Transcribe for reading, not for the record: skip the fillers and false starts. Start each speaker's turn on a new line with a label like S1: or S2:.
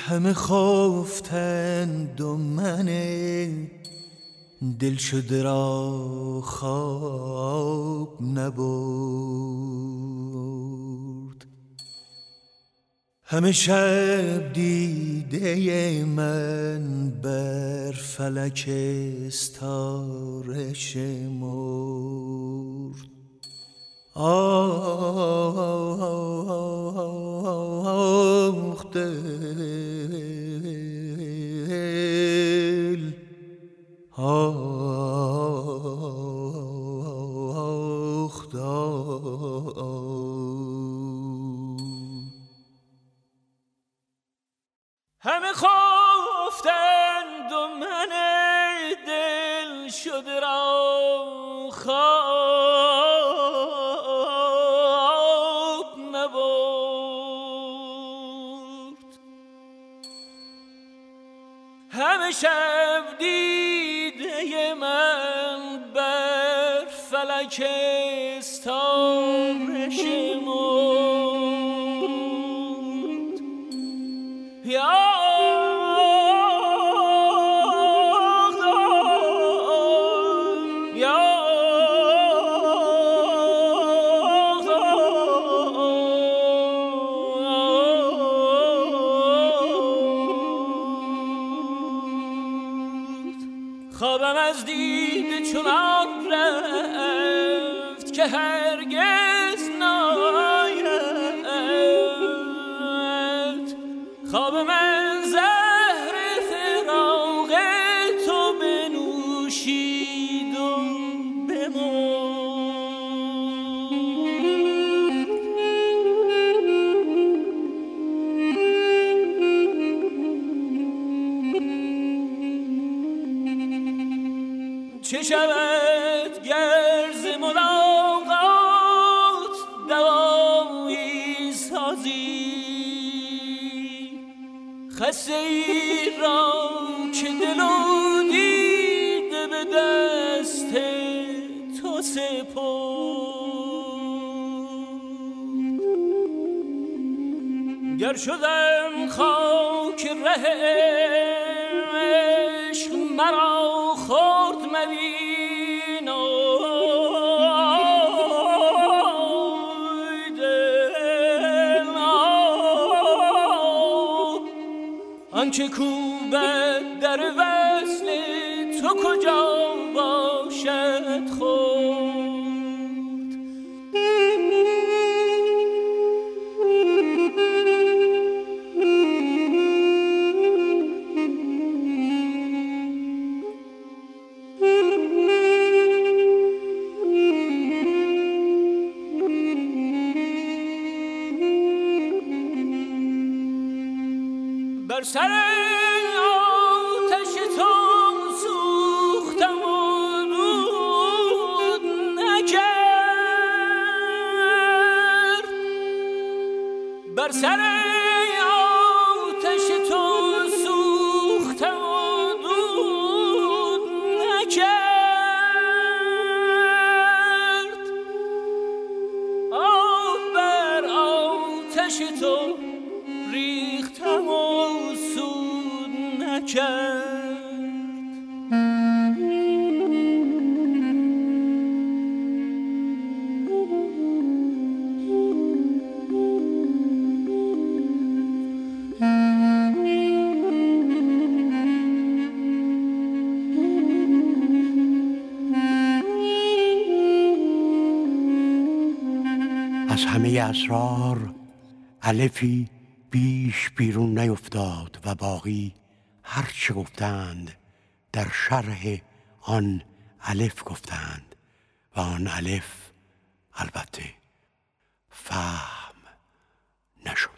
S1: همه خفتند و من دل شده را خواب نبرد. همه شب دیده من بر فلک استاره شمرد. آخ دل، آخ دل. همه خفتند و من دل شده را خواب نبرد. همه شب دیده من بر فلک استاره شمرد. یا خوابم از دید چنان رفت که هرگز ناید. خواب من زهر فراق تو بنوشید و بمرد. چه شود گر ز ملاقات دوایی سازی خسته ای را که دل و دیده به دست تو سپرد. گر شدم خاک ره عشق مرا خورد مبین آنچه کوبد در وصل تو کجا باشد خورد. بر سر آتش تو سوختم و دود نکرد. بر سر آتش تو سوختم و دود نکرد. آب بر آتش تو ریختم و سود نکرد.
S2: از همه اسرار الفی بیش بیرون نیفتاد و باقی هر چه گفتند در شرح آن الف گفتند و آن الف البته فهم نشد.